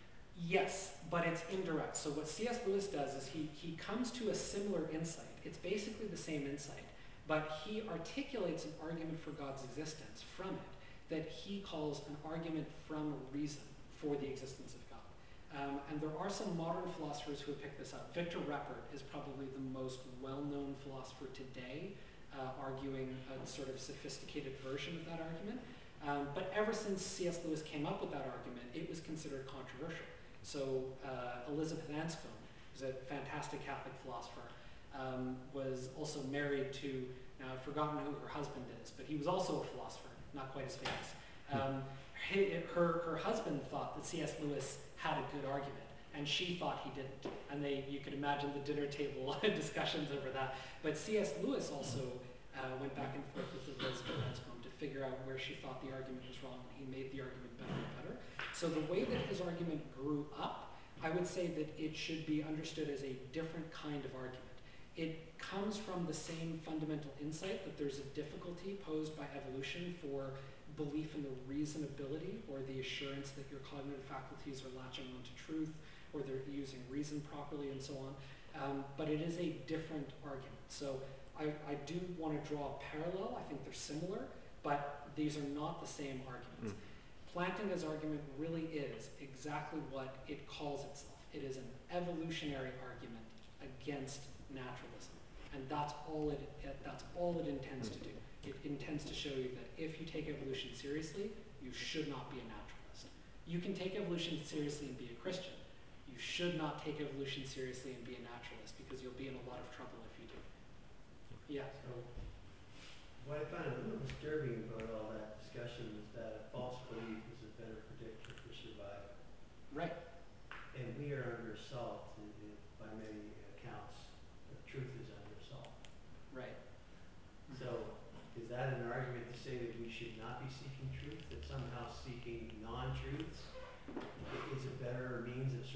Speaker 1: Yes, but it's indirect. So what C S Lewis does is he he comes to a similar insight. It's basically the same insight, but he articulates an argument for God's existence from it that he calls an argument from reason for the existence of God. Um, and there are some modern philosophers who have picked this up. Victor Reppert is probably the most well-known philosopher today, uh, arguing a sort of sophisticated version of that argument. Um, but ever since C S Lewis came up with that argument, it was considered controversial. So uh, Elizabeth Anscombe, who's a fantastic Catholic philosopher, um, was also married to, now I've forgotten who her husband is, but he was also a philosopher, not quite as famous. Um, her, her husband thought that C S Lewis had a good argument, and she thought he didn't. And they, you could imagine the dinner table discussions over that. But C S Lewis also uh, went back and forth with Elizabeth Anscombe to figure out where she thought the argument was wrong, and he made the argument better and better. So the way that his argument grew up, I would say that it should be understood as a different kind of argument. It comes from the same fundamental insight that there's a difficulty posed by evolution for belief in the reasonability or the assurance that your cognitive faculties are latching onto truth or they're using reason properly and so on. Um, but it is a different argument. So I, I do want to draw a parallel. I think they're similar, but these are not the same arguments. Mm. Plantinga's argument really is exactly what it calls itself. It is an evolutionary argument against naturalism. And that's all it, it, that's all it intends to do. It intends to show you that if you take evolution seriously, you should not be a naturalist. You can take evolution seriously and be a Christian. You should not take evolution seriously and be a naturalist because you'll be in a lot of trouble if you do. Yeah.
Speaker 4: So, what I find a little disturbing about all that discussion is that a false belief is a better predictor for survival.
Speaker 1: Right.
Speaker 4: And we are under assault in, in, by many accounts. The truth is under assault.
Speaker 1: Right.
Speaker 4: So, is that an argument to say that we should not be seeking truth? That somehow seeking non-truth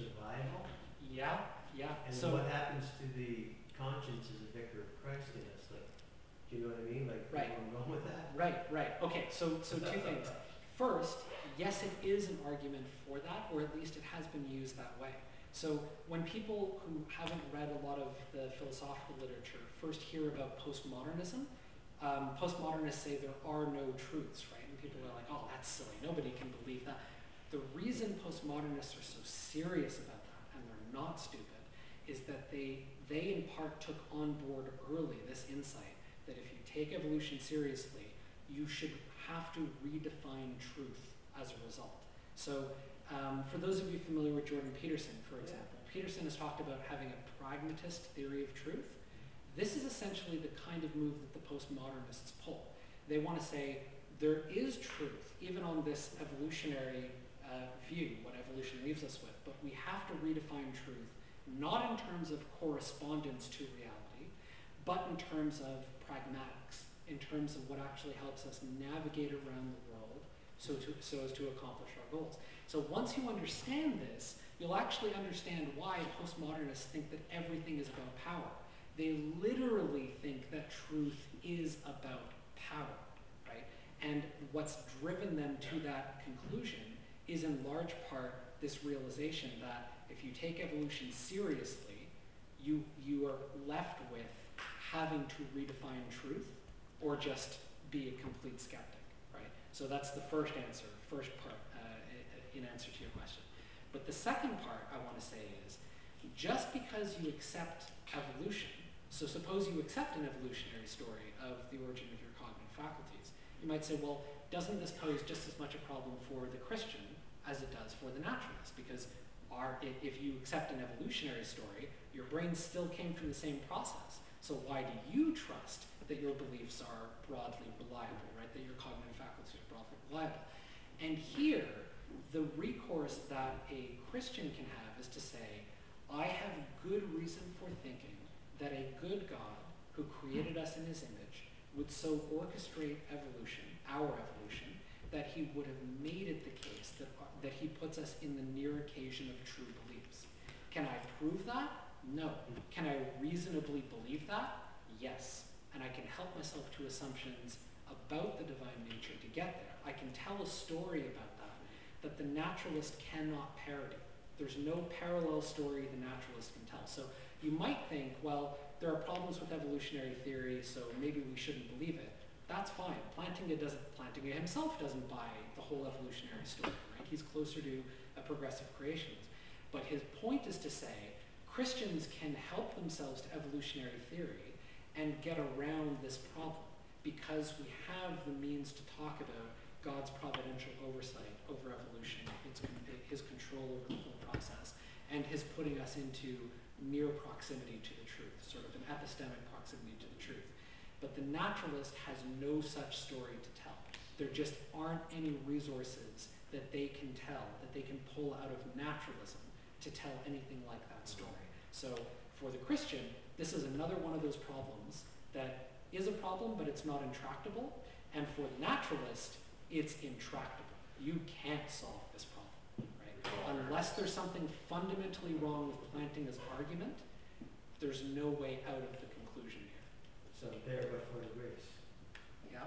Speaker 4: survival?
Speaker 1: Yeah, yeah.
Speaker 4: And
Speaker 1: So
Speaker 4: what happens to the conscience as a vicar of Christ in us? Like, do you know what I mean? Like,
Speaker 1: Right.
Speaker 4: where I'm going with that?
Speaker 1: right, right. Okay, so so two things. First, yes, it is an argument for that, or at least it has been used that way. So when people who haven't read a lot of the philosophical literature first hear about postmodernism, um, postmodernists say there are no truths, right? And people are like, oh, that's silly. Nobody can believe that. The reason postmodernists are so serious about that, and they're not stupid, is that they, they in part took on board early this insight that if you take evolution seriously, you should have to redefine truth as a result. So um, for those of you familiar with Jordan Peterson, for example, Peterson has talked about having a pragmatist theory of truth. This is essentially the kind of move that the postmodernists pull. They want to say there is truth, even on this evolutionary uh, view, what evolution leaves us with, but we have to redefine truth, not in terms of correspondence to reality, but in terms of pragmatics, in terms of what actually helps us navigate around the world so, to, so as to accomplish our goals. So once you understand this, you'll actually understand why postmodernists think that everything is about power. They literally think that truth is about power, right? And what's driven them to that conclusion is in large part this realization that if you take evolution seriously, you, you are left with having to redefine truth or just be a complete skeptic, right? So that's the first answer, first part uh, in answer to your question. But the second part I want to say is, just because you accept evolution, so suppose you accept an evolutionary story of the origin of your cognitive faculties, you might say, well, doesn't this pose just as much a problem for the Christian as it does for the naturalist? Because our, if you accept an evolutionary story, your brain still came from the same process. So why do you trust that your beliefs are broadly reliable, right? That your cognitive faculties are broadly reliable? And here, the recourse that a Christian can have is to say, I have good reason for thinking that a good God who created us in his image would so orchestrate evolution, our evolution, that he would have made it the case that, that he puts us in the near occasion of true beliefs. Can I prove that? No. Can I reasonably believe that? Yes. And I can help myself to assumptions about the divine nature to get there. I can tell a story about that that the naturalist cannot parody. There's no parallel story the naturalist can tell. So you might think, well, there are problems with evolutionary theory, so maybe we shouldn't believe it. That's fine. Plantinga doesn't, Plantinga himself doesn't buy the whole evolutionary story, right? He's closer to a progressive creationist. But his point is to say, Christians can help themselves to evolutionary theory and get around this problem because we have the means to talk about God's providential oversight over evolution, its, his control over the whole process, and his putting us into near proximity to the truth, sort of an epistemic proximity to the truth. But the naturalist has no such story to tell. There just aren't any resources that they can tell, that they can pull out of naturalism to tell anything like that story. So for the Christian, this is another one of those problems that is a problem, but it's not intractable. And for the naturalist, it's intractable. You can't solve this problem, right? Unless there's something fundamentally wrong with Plantinga's argument, there's no way out of the conclusion here.
Speaker 4: So there, but for the grace.
Speaker 1: Yeah.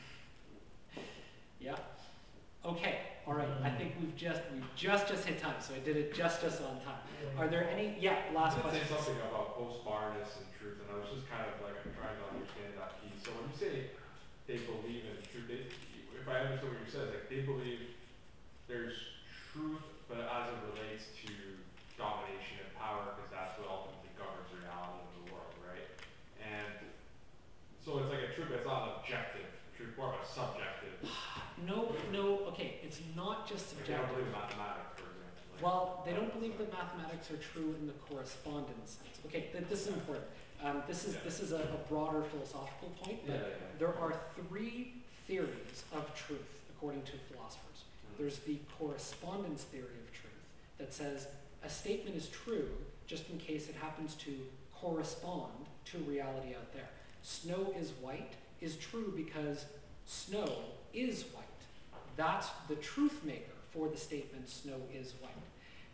Speaker 1: Yeah. Okay. All right. I think we've just we've just just hit time, so I did it just just on time. Are there any? Yeah. Last
Speaker 2: I
Speaker 1: question.
Speaker 2: say something about postmodernists and truth, and I was just kind of like I'm trying to understand that piece. So when you say they believe in truth, they, if I understand what you said, like they believe there's truth, but as it relates to domination and power, because that's what ultimately governs reality of the world, right? And so it's like a truth, but it's not an objective truth, more of a subjective.
Speaker 1: No, no. Okay. It's not just
Speaker 2: Like they don't
Speaker 1: subjective.
Speaker 2: believe in mathematics, for example. Like,
Speaker 1: Well, they don't believe that mathematics are true in the correspondence sense. Okay, th this is important. Um, this is
Speaker 2: Yeah.
Speaker 1: this is a, a broader philosophical point, but
Speaker 2: Yeah, yeah, yeah.
Speaker 1: there are three theories of truth according to philosophers. There's the correspondence theory of truth that says a statement is true just in case it happens to correspond to reality out there. Snow is white is true because snow is white. That's the truth maker for the statement snow is white.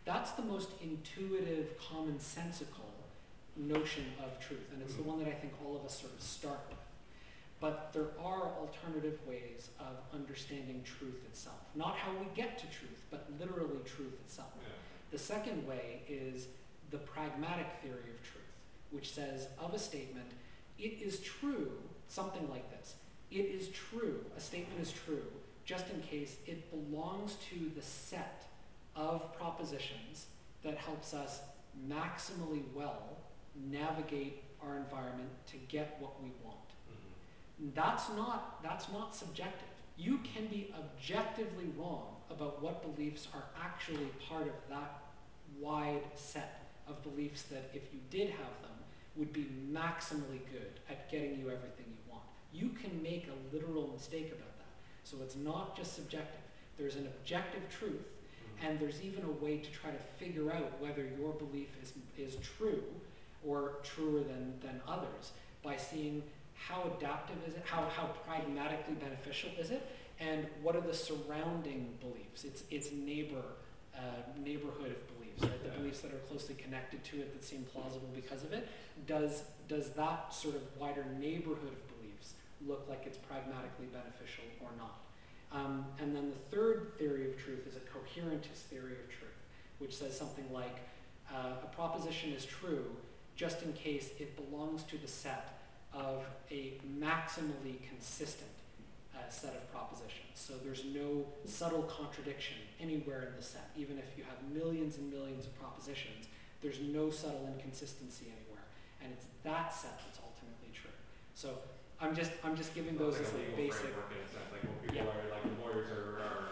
Speaker 1: that's the most intuitive, commonsensical notion of truth, and it's the one that I think all of us sort of start with. But there are alternative ways of understanding truth itself. Not how we get to truth, but literally truth itself.
Speaker 2: Yeah.
Speaker 1: The second way is the pragmatic theory of truth, which says of a statement, it is true, something like this. It is true, a statement is true, just in case it belongs to the set of propositions that helps us maximally well navigate our environment to get what we want.
Speaker 2: Mhm.
Speaker 1: That's not, that's not subjective. You can be objectively wrong about what beliefs are actually part of that wide set of beliefs that, if you did have them, would be maximally good at getting you everything you want. You can make a literal mistake about that. So it's not just subjective. There's an objective truth,
Speaker 2: Mhm.
Speaker 1: and there's even a way to try to figure out whether your belief is, is true or truer than, than others by seeing how adaptive is it, how, how pragmatically beneficial is it, and what are the surrounding beliefs, its, its neighbor, uh, neighborhood of beliefs, right? The
Speaker 2: Yeah.
Speaker 1: beliefs that are closely connected to it that seem plausible because of it. Does, does that sort of wider neighborhood of beliefs look like it's pragmatically beneficial or not? Um, and then the third theory of truth is a coherentist theory of truth, which says something like uh, a proposition is true just in case it belongs to the set of a maximally consistent uh, set of propositions. So there's no subtle contradiction anywhere in the set. Even if you have millions and millions of propositions, there's no subtle inconsistency anywhere. And it's that set that's ultimately true. So I'm just I'm just giving
Speaker 2: So
Speaker 1: those
Speaker 2: it's
Speaker 1: as
Speaker 2: like a
Speaker 1: like
Speaker 2: legal
Speaker 1: basic.
Speaker 2: framework in a sense, like when people
Speaker 1: Yeah.
Speaker 2: are, like lawyers are, are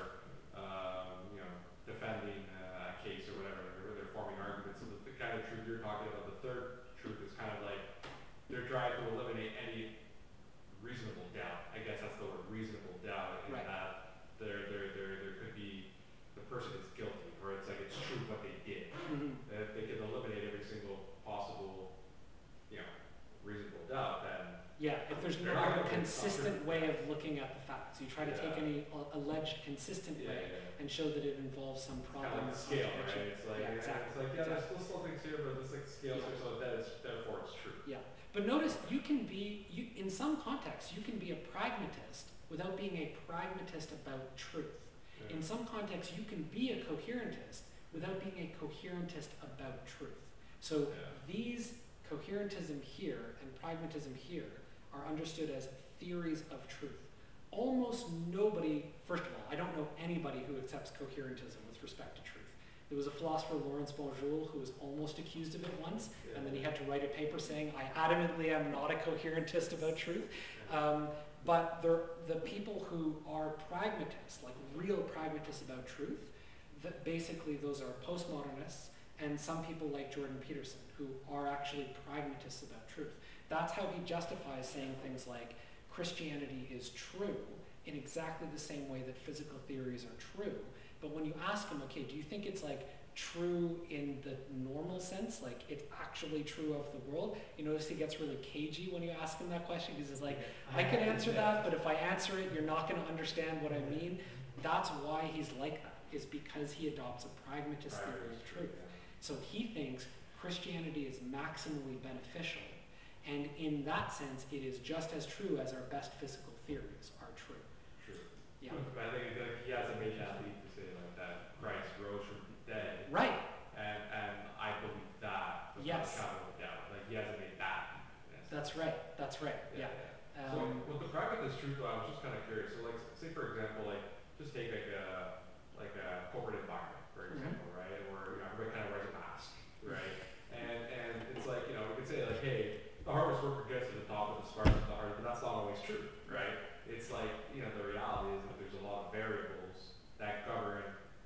Speaker 2: um, you know, defending uh, a case or whatever, or they're forming arguments. So the, the kind of truth you're talking about, the third truth is kind of like they're trying to eliminate any reasonable doubt. I guess that's the word, reasonable doubt, in
Speaker 1: Right.
Speaker 2: that there, there, there, there could be the person is guilty, or it's like it's true what they did.
Speaker 1: Mhm.
Speaker 2: And if they can eliminate every single possible, you know, reasonable doubt, then
Speaker 1: Yeah, if there's no
Speaker 2: They're not gonna
Speaker 1: consistent
Speaker 2: stop
Speaker 1: way of looking at the facts, you try to take
Speaker 2: Yeah.
Speaker 1: any a- alleged consistent
Speaker 2: yeah,
Speaker 1: way
Speaker 2: yeah.
Speaker 1: and show that it involves some
Speaker 2: Kind of
Speaker 1: problem
Speaker 2: like
Speaker 1: or
Speaker 2: the scale,
Speaker 1: contradiction.
Speaker 2: right? It's like,
Speaker 1: Yeah,
Speaker 2: yeah,
Speaker 1: exactly,
Speaker 2: it's like, yeah, there's
Speaker 1: exactly.
Speaker 2: still some things here, but it's like the scales
Speaker 1: Yeah.
Speaker 2: here, so that is, therefore it's true.
Speaker 1: Yeah, but notice you can be, you, in some contexts, you can be a pragmatist without being a pragmatist about truth.
Speaker 2: Yeah.
Speaker 1: In some contexts, you can be a coherentist without being a coherentist about truth. So
Speaker 2: Yeah.
Speaker 1: these coherentism here and pragmatism here are understood as theories of truth. Almost nobody, first of all, I don't know anybody who accepts coherentism with respect to truth. There was a philosopher, Lawrence Bonjour, who was almost accused of it once, and then he had to write a paper saying, I adamantly am not a coherentist about truth. Um, but the, the people who are pragmatists, like real pragmatists about truth, that basically those are postmodernists and some people like Jordan Peterson who are actually pragmatists about truth. That's how he justifies saying things like Christianity is true in exactly the same way that physical theories are true. But when you ask him, okay, do you think it's like true in the normal sense, like it's actually true of the world? You notice he gets really cagey when you ask him that question because he's like, I could answer that, but if I answer it, you're not going to understand what I mean. That's why he's like that, is because he adopts a pragmatist theory of truth. So he thinks Christianity is maximally beneficial, and in that sense, it is just as true as our best physical theories are true.
Speaker 2: True.
Speaker 1: Yeah.
Speaker 2: But I think that he hasn't made that leap to say like that Christ rose from the dead,
Speaker 1: Right.
Speaker 2: and and I believe that without
Speaker 1: Yes.
Speaker 2: a shadow of a doubt. Like he hasn't made that. Yes.
Speaker 1: That's right. That's right. Yeah.
Speaker 2: so
Speaker 1: Um,
Speaker 2: with the pragmatist truth, though, I was just kind of curious. So like, say for example, like just take like a like a corporate environment, for
Speaker 1: Mhm.
Speaker 2: example, right? Or you know, everybody kind of wears a mask, right? And and it's like, you know, we could say like, hey, the hardest worker gets to the top of the Spartans the hardest, but that's not always true, right? It's like, you know, the reality is that there's a lot of variables that govern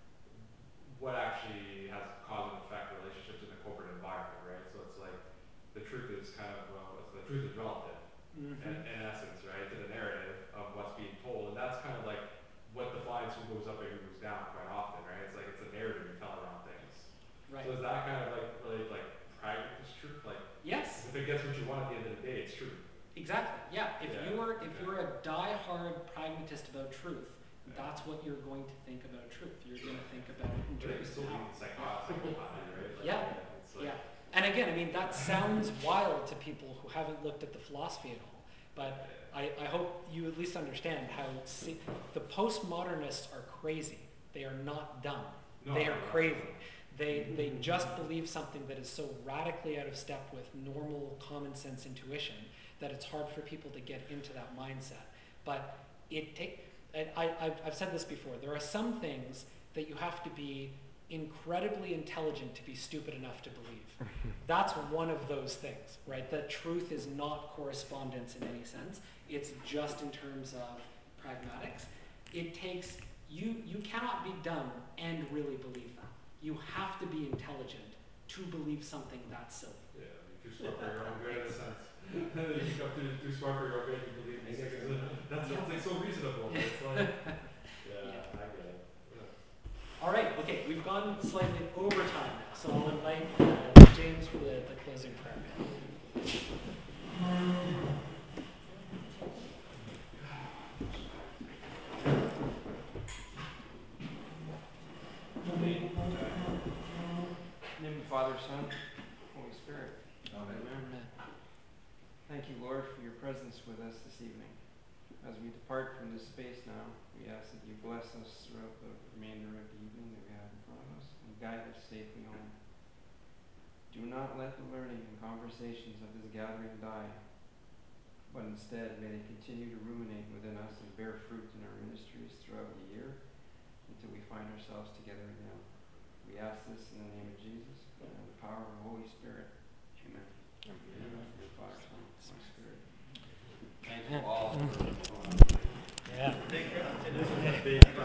Speaker 2: what actually has cause and effect relationships in the corporate environment, right? So it's like the truth is kind of, well, it's, the truth is relative
Speaker 1: mhm.
Speaker 2: in, in essence, right, to the narrative of what's being told. And that's kind of like what defines who goes up and who goes down quite often, right? It's like it's a narrative you tell around things.
Speaker 1: Right.
Speaker 2: So is that kind of like really like pragmatist truth? Like
Speaker 1: Yes.
Speaker 2: if it gets what you want at the end of the day, it's true.
Speaker 1: Exactly. Yeah. If
Speaker 2: Yeah,
Speaker 1: you're if
Speaker 2: yeah.
Speaker 1: you're a die-hard pragmatist about truth, That's what you're going to think about truth. You're going to think about it in
Speaker 2: But it can
Speaker 1: terms
Speaker 2: still
Speaker 1: of
Speaker 2: be
Speaker 1: how.
Speaker 2: psycho- psychopathy, right? Like,
Speaker 1: Yeah.
Speaker 2: It's like,
Speaker 1: Yeah. And again, I mean, that sounds wild to people who haven't looked at the philosophy at all. But I, I hope you at least understand how see, the postmodernists are crazy. They are not dumb.
Speaker 2: No,
Speaker 1: they
Speaker 2: no,
Speaker 1: are
Speaker 2: no.
Speaker 1: crazy. They, they just believe something that is so radically out of step with normal common sense intuition that it's hard for people to get into that mindset. But it take, and I, I've, I've said this before, there are some things that you have to be incredibly intelligent to be stupid enough to believe. That's one of those things, right? That truth is not correspondence in any sense. It's just in terms of pragmatics. It takes, you, you cannot be dumb and really believe that. You have to be intelligent to believe something that silly.
Speaker 2: Yeah, you're too smart for your own good in a sense. you become too, too smart for your own good, you believe these things. That sounds like so reasonable. But it's like, yeah,
Speaker 1: Yeah.
Speaker 2: I get it. Yeah.
Speaker 1: All right, okay, we've gone slightly over time now, so I'll invite uh, James for the, the closing prayer.
Speaker 5: In the name of the Father, Son, Holy Spirit. Amen.
Speaker 1: Amen.
Speaker 5: Thank you, Lord, for your presence with us this evening. As we depart from this space now, we ask that you bless us throughout the remainder of the evening that we have in front of us and guide us safely home. Do not let the learning and conversations of this gathering die, but instead may they continue to ruminate within us and bear fruit in our ministries throughout the year until we find ourselves together again. We ask this in the name of Jesus.